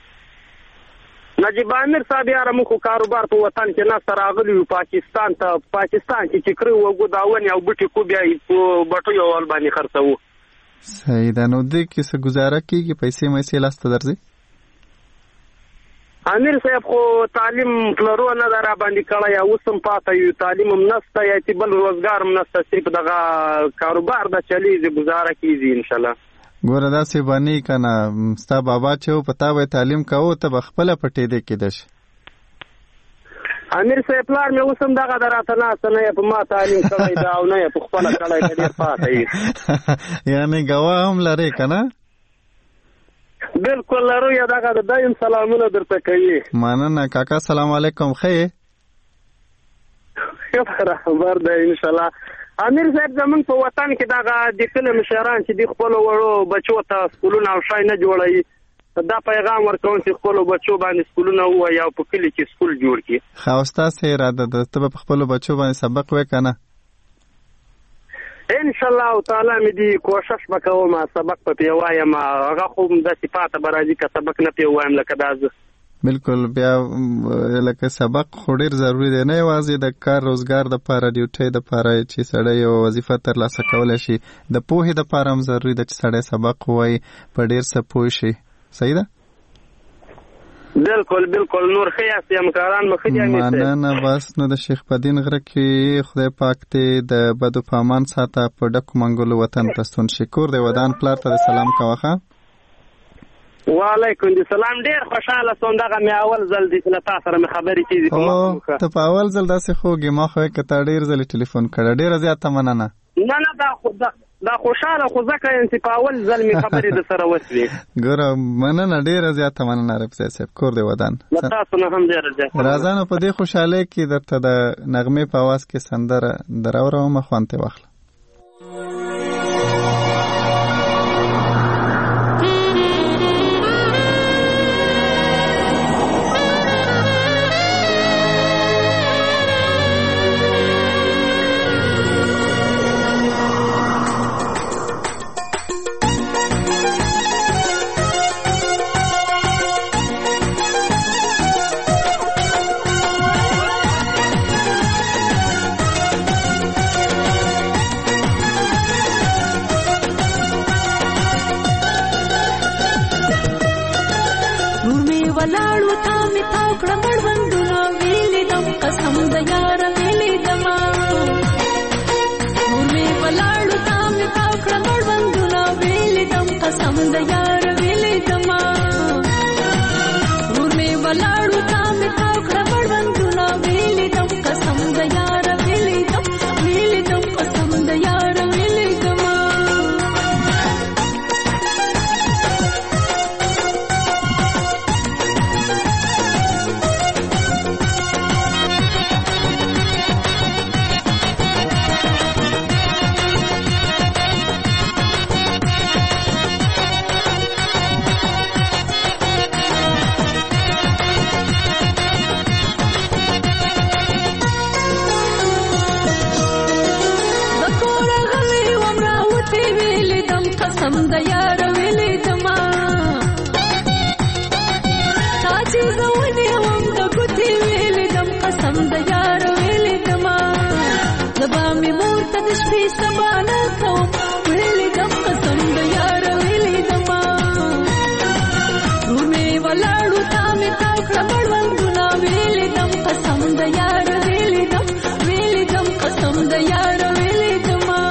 نجیب امیر صاحب یاره موږ کاروبار په وطن کې نه سره راغلی یو پاکستان ته پاکستان کې چې کړی وګو داونې او بوټي کو بیا په بټو یو ول باندې خرڅو. صحیح ده. نو دې کې څه گزاره کیږي پیسې مې لاسته درځي؟ امیر صاحب خو تعلیم پلرو نه درا باندې کړی یا اوسم پاته یو تعلیم هم نسته یا چې بل روزګار هم نسته صرف دغه کاروبار د چلیږي گزاره کیږي ان شاء الله. ګوره داسې باندې کنه ستا بابا چې پتا وای تعلیم کاوه ته خپل پټې دې کېدش. امیر صاحب پلار مې اوسم دغه دراته نه نه په ما تعلیم کړی دا او نه په خپل کړی ډېر پاته یعنی گواه هم لري کنه؟ بالکل لرو. یا دغه د دایم سلامونه درته کوي. مننه کاکا. سلام علیکم. خیر خبر ده ان شاء الله. امیر صاحب زمون په وطن کې دغه د کله مشران چې د خپل وړو بچو ته سکولونه او شای نه جوړي دا پیغام ورکوم چې خپل بچو باندې سکولونه وای او په کلی کې سکول جوړ کړي. خواسته سي اراده ده ته په خپل بچو باندې سبق وکنه ان شاء الله تعالی مې دی کوشش وکوم سبق په پیوایم هغه خو د صفات برازي کا سبق نه پیوایم لکه داز. بالکل. بیا لکه سبق خو ډیر ضروری دی نه یوازې د کار روزګار د پاره ډیوټي د پاره چې سړی یو وظیفه ترلاسه کولای شي د پوهې د پاره هم ضروری ده چې سړی سبق وایي په ډیر څه پوه شي. صحیح ده؟ بالکل بالکل. نور خیاس یم کاران مخې دی. مننه. بس نو د شیخ بدین غره کې خدای پاک دې د بدو پامان ساته په ډکو منګولو وطن ته ستون شي. کور دی ودان پلار ته سلام کوه. وعلیکم السلام. ډیر خوشاله سوم دغه مې اول ځل د تاسو سره مې خبرې کیږي. او ته په اول ځل داسې خوږی ما خو کته ډیر ځل ټلیفون کړه. ډیر زیاته مننه. نه نه دا خو دا خوشاله خو ځکه چې په اول ځل مې خبرې د سره وسوي. ګوره مننه ډیر زیاته مننه رفیع صاحب. کور دی ودان. تاسو نه هم ډیر زیاته راځنه په دې خوشاله کې درته د نغمه په आवाज کې سندره دراوره مخوانته واخله. ولاړو تا می تاو کړه مړوندونه ویلې دم قسم د یار ویلې دما نور می ولاړو تا می تاو کړه مړوندونه ویلې دم قسم د یار ویلې دما نور می ولاړو تا می تاو کړه مړوندونه ویلې دم قسم د یار ویلې دم ویلې دم قسم د یار ویلې دما قسم د یار ویلې دما تا چې زونې هم د ګوتې ویلې دم قسم د یار ویلې دما زبا مې مور ته د شپې سبا نه کوم ویلې دم قسم د یار ویلې دما ورمې ولاړو تا مې تا کړه مړوندونه ویلې دم قسم د یار ویلې دم ویلې دم قسم د یار ویلې دما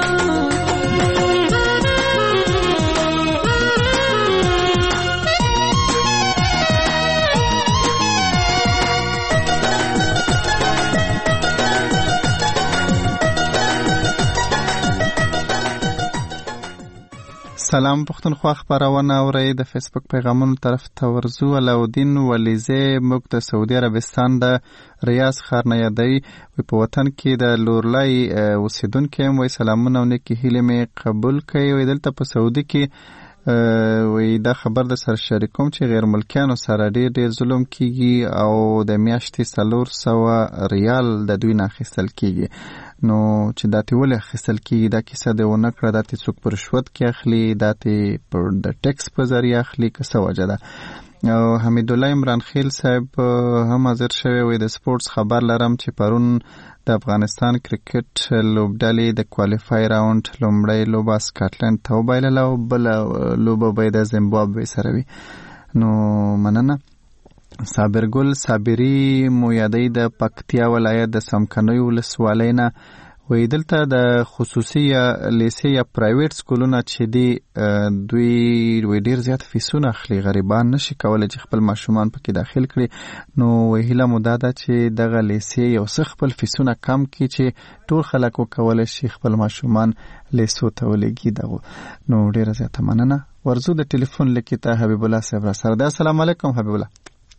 سلام پښتونخوا خبرونه اورئ د فیسبوک پیغامونو طرف ته ورزو. علاودین ولیزه موږ د سعودي عربستان د ریاض ښار نه یادوي په وطن کې د لورلای اوسیدونکو هم وایي سلامونه او نیکې هیلې مې قبول کړئ. وایي دلته په سعودي کې وایي دا خبر د سره شریکوم چې غیر ملکیانو سره ډېر ډېر ظلم کیږي او د میاشتې څلور سوه ریال د دوی نه اخیستل کیږي. نو چې دا تی ولې اخیستل کیږي دا کیسه دی ونه کړه دا تی څوک په رشوت کې اخلي دا تی پر د ټیکس په ذریعه اخلي که څه وجه ده. او حمید الله عمران خیل صاحب هم حاضر شوی وي د سپورتس خبر لرم چې پرون د افغانستان کرکټ لوبډلې د کوالیفای راوند لومړی لوبه سکاټلند ته وبایلله او بله لوبه به د زیمبابوې سره وي. نو مننه. صابرګل صابری مو یادی د پکتیا ولایت د سمکنوي ولسوالۍ نه وایي دلته د خصوصي یا لیسې یا پرایویټ سکولونه چې دی دوی وایي ډېر زیات فیسونه اخلي غریبان نشي کولی چې خپل ماشومان پکې داخل کړي. نو وایي هیله مو دا ده چې دغه لیسې یو څه خپل فیسونه کم کړي چې ټول خلک وکولی شي خپل ماشومان لیسو ته ولېږي. دغو نو ډېره زیاته مننه. ورزو د ټلیفون لیکې ته حبیب الله صاحب را سره ده. السلام علیکم حبیب الله.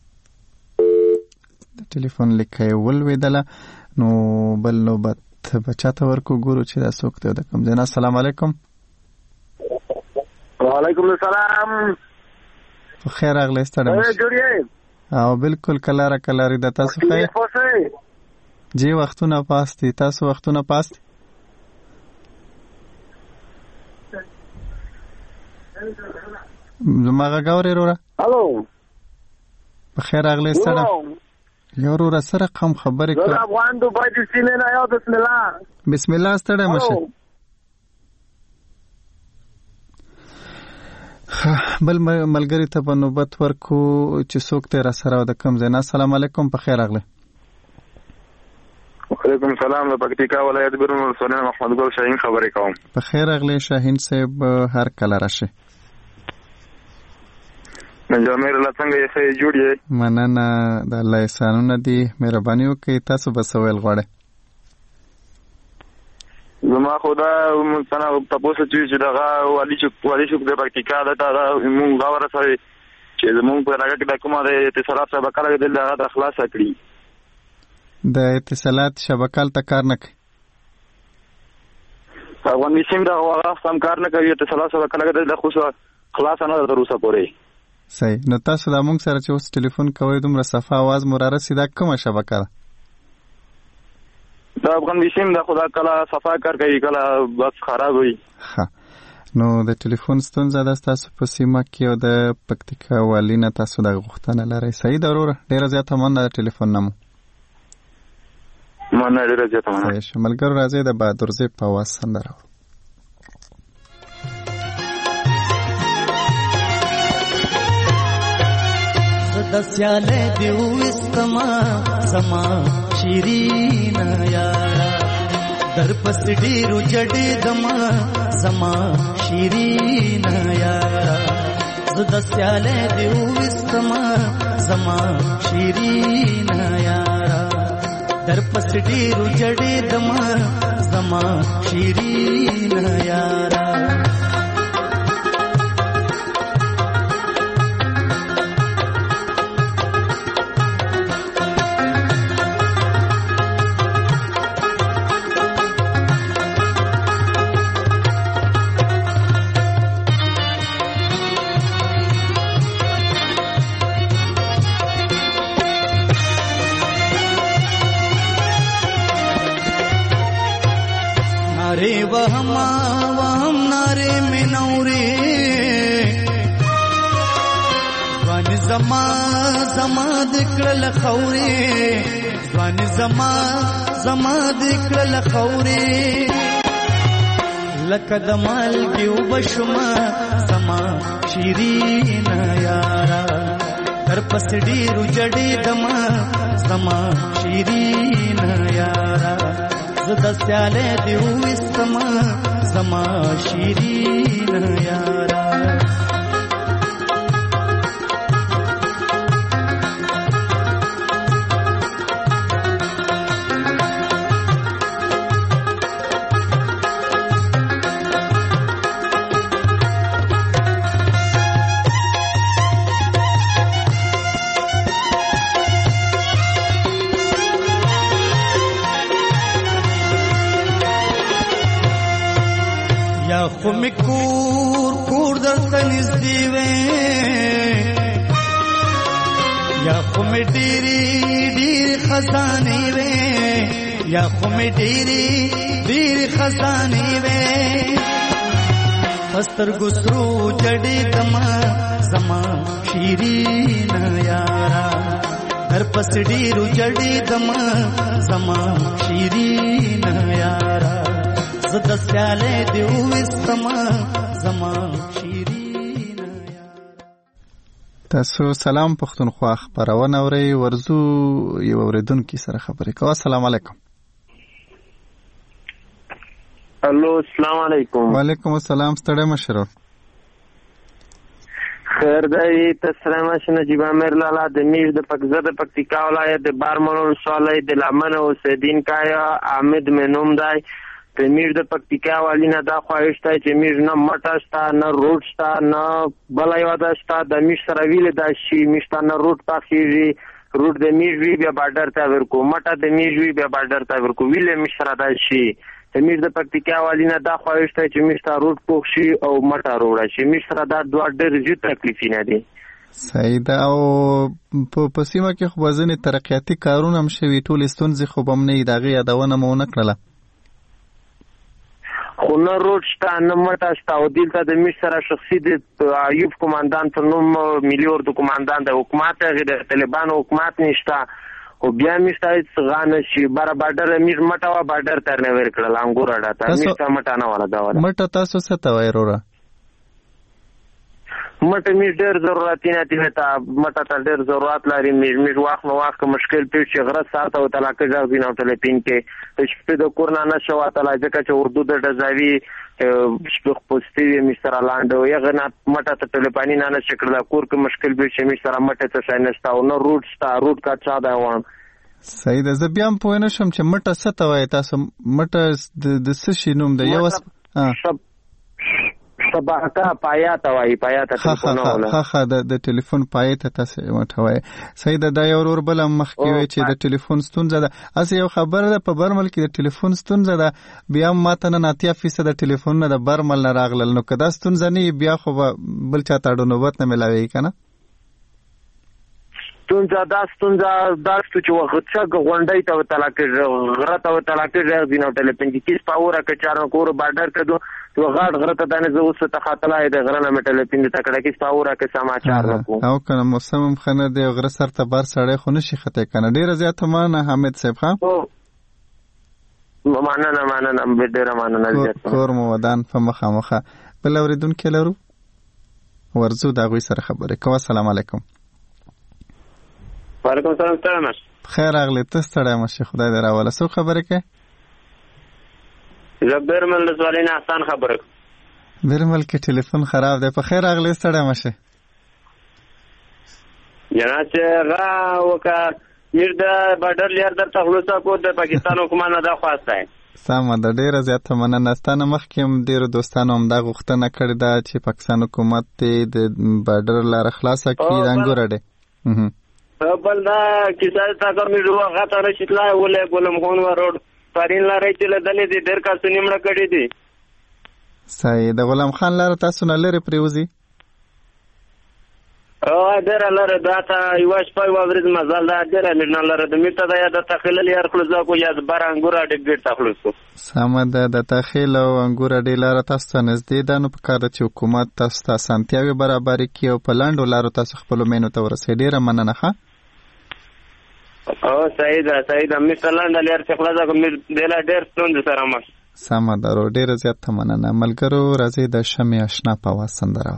د ټلیفون لیکه یې ولوېدله. نو بل نوبت بچاته ورکو ګورو چې دا څوک دی د کوم ځای نه. السلام علیکم. وعلیکم السلام. په خیر راغلی ستړی مه شئ. او بالکل کلاره کلارې ده. تاسو خیر جی وختونه پاس دي. تاسو وختونه پاس دي. زما غږ اورې وروره؟ هلو په خیر راغلی ستړی یو وروره سره قم خبرې کړه. زه افغان دوبۍ د سیمې نه یو. بسم الله بسم الله ستړی مه شئ. بل ملګري ته به نوبت ورکو چې څوک دی را سره او د کوم ځای نه. السلام علیکم. په خیر راغلی. وعلیکم السلام. د پکتیکا ولایت بیرون ولسوالۍ محمد ګل شاهین خبرې کوم. په خیر راغلی شاهین صاحب. هر کله راشئ. نجامیر الله څنګه یې ښه جوړ یې؟ مننه د الله احسانونه دي. مهرباني وکړئ تاسو به څه ویل غواړئ؟ زما خو دا څنګه تاسو چې دغه والي چې والي چې د پکتیکا دلته موږ غواړو سره چې موږ په راګه کې د کومه د اتصالات شبکه لګې دلته د خلاص کړی د اتصالات شبکه ته کار نه کوي. افغان سیم دا هغه سم کار نه کوي. اتصالات شبکه لګې دلته خو خلاص نه تر اوسه پورې. صحیح. نو تاسو دا موږ سره چې اوس ټلیفون کوئ دومره صفه आवाज مو را رسي دا کومه شبکه ده؟ دا افغان سیم دا خدا کله صفا کار کوي کله بس خراب وي. ښه نو د ټلیفون ستونزه ده ستاسو په سیمه کې او د پکتیکا والي نه تاسو د غوښتنه لرئ. صحیح ده وروره، ډېره زیاته مننه د ټلیفون نه مو. مننه ډېره زیاته مننه. صحیح شه ملګرو، راځئ د بهادر زیب په اواز سندره اورو. د سیاله دی وستما سما شیرین یارا در پس ډیرو جډې دما سما شیرین یارا زد سیاله دی وستما سما شیرین یارا در پس ډیرو جډې دما سما شیرین یارا रे वहमा वहम नारे में नौरे वन जमा जमा दिकल खौरे वन जमा जमा दिकल खौरे लकदमाल के उबशमा समा शीरीन यारा कर पसडी रुजड़ी दमा समा शीरीन यारा दस्याले दिउ इस्तमा समा शीरीन यारा خو می کور کور درته نږدې وې یا خو می ډېرې ډېرې خزانې وې یا خو می ډېرې ډېرې خزانې وې سترګو سرو جډې دما زما شیرین یارا هر پس ډېرو جډې دما زما شیرین یارا زد سیاله دی وستما زما شیرین. تاسو سلام پښتونخوا خبرونه اورئ، ورزو یو اوریدونکو سره خبرې کوو. السلام علیکم. الو السلام علیکم. وعلیکم السلام. ستړی مشر خیر دی. تسلیم شنه نجیب امیر لالا د میش د پکزه د پکتیکا ولایت د بارمنور صالح د لمن او سیدین کایا حامد منوم دی. په میش د پکتیکا والی نه دا خواهش دی چې میش نه مټه شته نه روټ شته نه بل یو دا شته د میش سره ویل دا شي میش ته نه روټ پخېږي روټ د میش وی بیا بارډر ته ورکو مټه د میش وی بیا بارډر ته ورکو ویل میش سره دا شي. د میش د پکتیکا والی نه دا خواهش دی چې میش ته روټ پوښ شي او مټه روړه شي. میش سره دا دوه ډېر زیات تکلیفونه دي. صحیح ده. او په پسیمه کې خو ځینې ترقیاتي کارونه هم شوي، ټول ستونزې خو به هم نه وي، د هغې یادونه مو ونه کړله. خو نه روډ شته نه مټه شته او دلته د میش سره شخصي د ایوب کمانډان په نوم ملي اردو کمانډان د حکومت هغې د طالبانو حکومت نشته او بیا میش ته هېڅ غا نه شي. بره بارډر میش مټه وه بارډر ته یې ور کړله انګور اډه ته میش ته مټه نه وه لګوله. مټه تاسو څه ته وایئ وروره؟ مټه میش ډېر ضرورتي نه دي ته مټه ته ډېر ضرورت لري. میش میش وخت نه وخت مشکل پیښ شي غره ساعت او طلاق ځغ دي نو ټلیفون کې شپې د کور نه نشو اتلا ځکه چې اردو د ډزاوی شپې پوسټي میش سره لاندو یغه نه مټه ته ټلیفوني نه نشي کړل کور کې مشکل پیښ شي میش سره مټه ته شای نشته او نو روټ ستا روټ کا چا دا وان. صحیح ده. زه بیا هم پوه نه شم چې مټه څه ته وایي تاسو؟ مټه د څه شي نوم دی؟ یو شبکه پایا ته وایي پایا ته ټلیفون ولا ها ها د د ټلیفون پای ته تاسو مټه وایي. صحیح ده. دا یو ور بل مخ کې وي چې د ټلیفون ستونزه ده. اس یو خبره ده په برمل کې د ټلیفون ستونزه ده، بیا ماته نه اتیا فیصد د ټلیفون نه د برمل نه راغلل. نو کدا ستونزه نه بیا خو بل چا ته نوبت نه ملاوي کنه. ستونزه دا ستونزه دا چې وغڅه غونډای ته طلاق غره ته طلاق راځي نو ټلیفون کې کیس پاور کا چارو کور بارډر کدو و غاټ غره ته دانه زه اوس ته خاطلای د غره نه مټلې پیند تکړه کې سپاورا کې سماچار نکو او کنه موسم خنه دی غره سر ته بار سړی خو نشي خته کنه ډیر زیات مانه حمید صاحب خان مانه مانه نم به ډیر مانه زیات کور مو ودان په مخه مخه بل اوریدون کې لرو ورزو دا غوي سره خبره کوه. السلام علیکم. وعلیکم السلام. تاسو خیر اغلی ته ستړی مشه خدای دې راوله. څو خبره کې زبر مل سوالین آسان خبره برمل کې ټلیفون خراب دی. په خیر اغلی ستړی مشه جنات غا وکا میر د بارډر لیر در تخلص کو د پاکستان حکومت نه دا خواسته سم د ډیره زیاته مننه ستانه مخکې ډیرو دوستانو هم دا غوښتنه کړې ده چې پاکستان حکومت د بارډر لار خلاصه کړي د انګور اډه بل دا کیسه تا کوم روغه غته رشتلا ولې ګلم خون و روډ پرین لارې چې لدلې دې ډېر کا سنیمړه کړې دي. صحیح. د غلام خان لار تاسو نه لري پریوزي او ډېر لاره دا تا یو شپه و ورځ مزال دا ډېر لرنه لاره د میته دا د تخیل لري خپل کو یا د بار انګور اډه ګټ تخلصو سم ده د تخیل او انګور اډه لاره تاسو نږدې ده نو په کار چې حکومت تاسو ته سنتیاوي برابر کړي او په لاندو لارو تاسو خپل مینو ته ورسې ډېر مننه ښه. او صحیح ده صحیح ده مثلا د لیر څخه خلاصه کوم دلا ډېر ستوند سره مخ سم ده ورو ډېر زیات مننه ملګرو. راځي د شمع آشنا په واسندره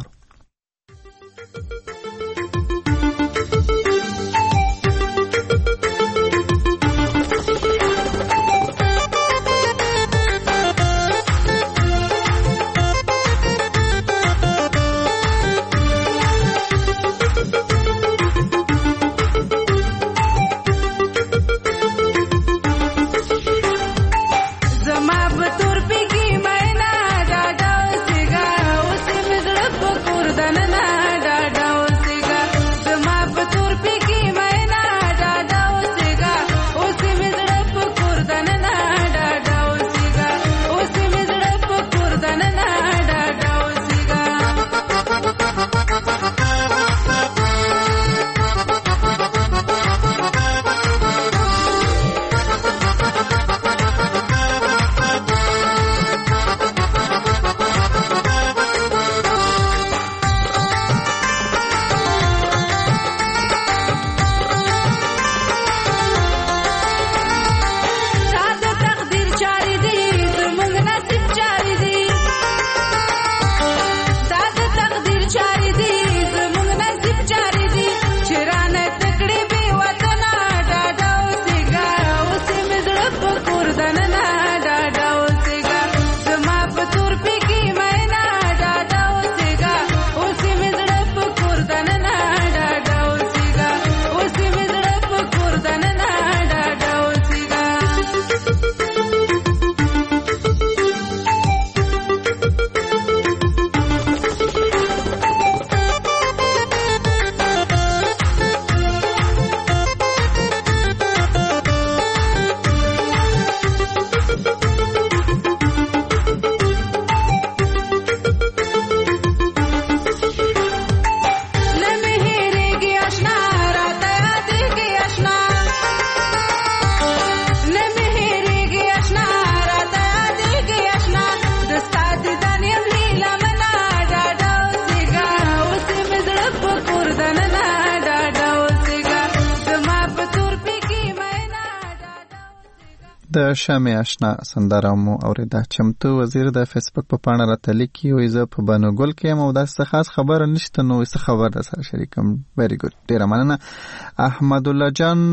د شمع آشنا سندره مو اوریده. چمتو وزیر د فیسبوک په پاڼه راته لیکي وایي زه په بانو ګل کې یم او داسې خاص خبره نشته نو څه خبر در سره شریکم. ویری ګډ ډیره مننه. احمد الله جان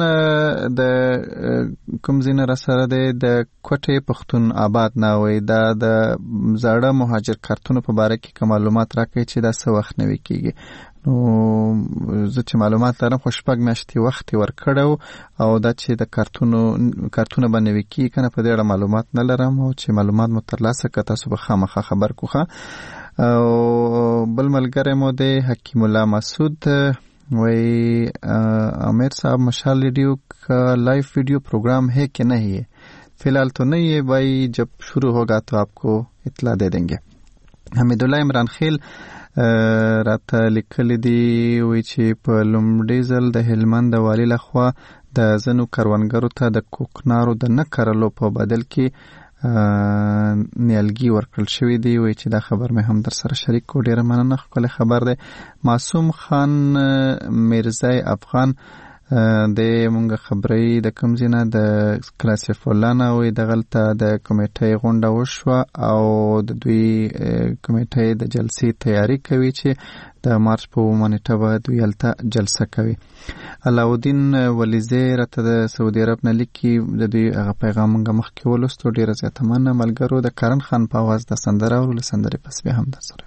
د کوم ځای نه را سره دی د کوټې پښتون آباد نه وایي دا د زاړه مهاجر کارتونو په باره کې که معلومات راکړي چې دا څه وخت نوي کېږي. نو زه چې معلومات لرم خو شپږ میاشتې وخت یې ورکړی او دا چې د کارتونو کارتونه به نوي کېږي که نه په دې اړه معلومات نه لرم او چې معلومات مو ترلاسه کړه تاسو به خامخا خبر کوخه. او بل ملګری مو دی حکیم الله مسعود وایي عامر صاحب مشال ریڈیو کا لائیو ویڈیو پروگرام ہے کہ نہیں ہے؟ فی الحال تو نہیں ہے بھائی، جب شروع ہوگا تو آپ کو اطلاع دے دیں گے. حمید الله عمران خیل راته لیکلی دی وی چې په لومړي ځل د هلمند د والي لخوا د ځینو کروندګرو ته د کوکنارو د نه کرلو په بدل کې نیالګي ورکړل شوی دی. وایي چې دا خبر مې هم در سره شریک کو. ډیره مننه، ښکلی خبر دی. معصوم خان میرزای افغان د مونږ خبرې د کوم ځای نه د کلاسیف الله نه وایي دغلته د کمیټې غونډه وشوه او د دوی کمیټې د جلسې تیاری کوي چې د مارچ په اوومه نیټه به دوی هلته جلسه کوي. علاودین ولیزی راته د سعودي عرب نه لیکي، د دوی هغه پیغام موږ مخکې ولوستو. ډېره زیاته مننه ملګرو. د کرن خان په اواز د سندره اورو، له سندرې پس بیا هم در سره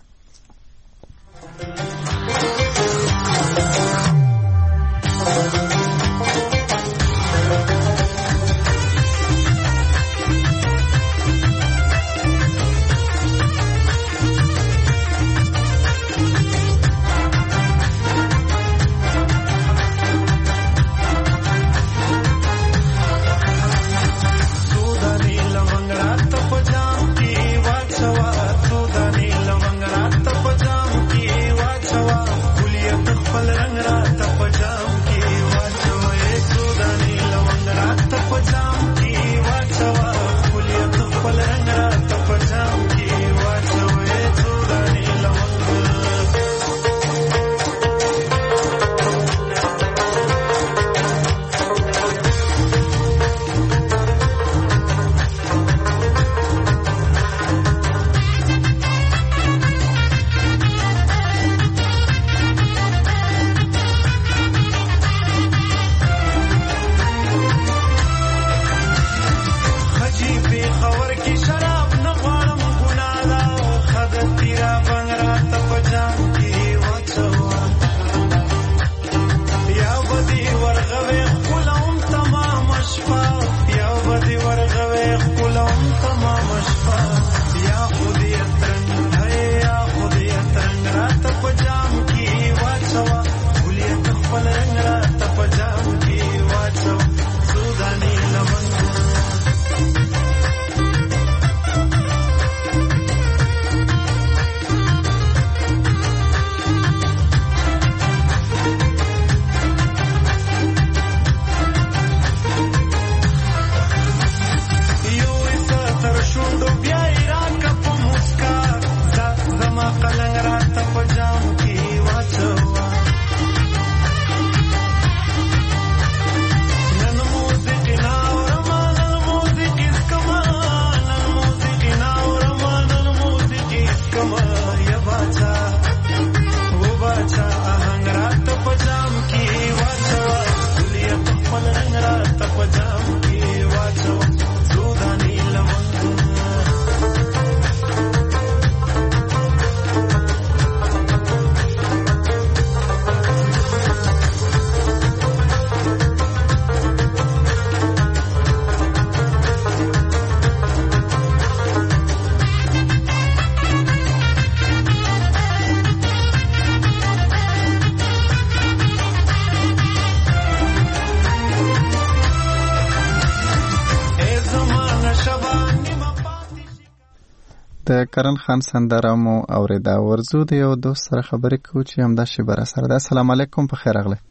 د کرن خان سندره مو اوریدا. ورزو د یو دوست سره خبرې کوو چې همدا شی بر سره ده. السلام علیکم، په خیر راغلی.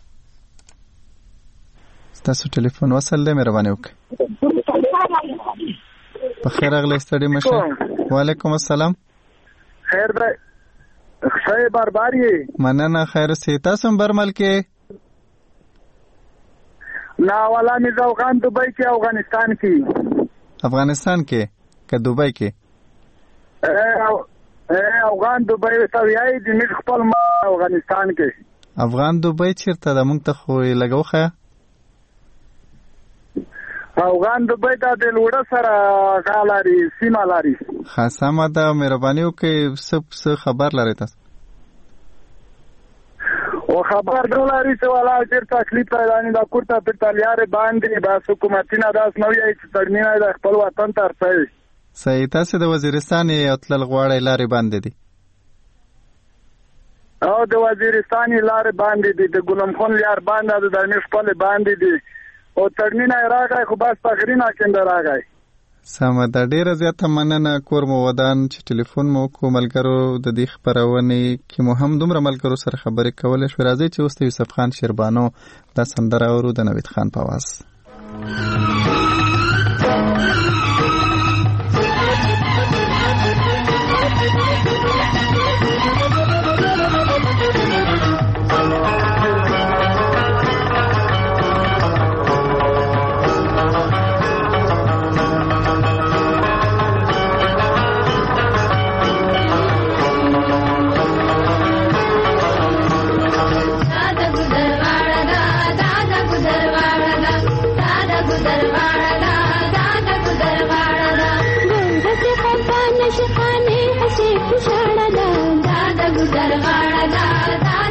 تاسو ټلیفون وصل دی، مهرباني وکړئ. په خیر راغلی، ستړي مشه. وعلیکم السلام. خیر دی، ښه بربر یې؟ مننه، خیر سي. تاسو هم برمل کې؟ نه والا مې افغان دوبۍ کې افغانستان کې. افغانستان کې که دوبۍ کې؟ افغان دوبۍ ته وایي د موږ خپل افغانستان کې. افغان دوبۍ چیرته ده؟ موږ ته خو یې لږ وښیه. افغان دوبۍ ته د لوړه سره هغه لري، سیمه لري. ښه سمه ده، مهرباني وکړئ. څه څه خبر لرئ تاسو؟ او خبر نه لري چې والا ډېر تکلیف پیدا نه دا کوټه په تلیارې باندې بس حکومتونه داس نه وایي چې ترمینه د خپل وطن ته رسوي. صحیح. تاسو د وزیرستان یې تلل غواړئ، لارې باندې دي؟ او د وزیرستان لارې باندې دي، د ګلم خان لار باندې د دانش خپل باندې دي، او ترمینه راغی خو بس تغرینا کنده راغی. سمه ده، ډیره زیاته مننه. کور مو ودان چې ټلیفون مو کو ملګرو د دې خبرونې کې مو هم دومره ملګرو سره خبرې کولې شو. راځي چې اوس یوسف خان شیربانو دا سندره اورو د نوید خان په आवाज. غاړه دا دا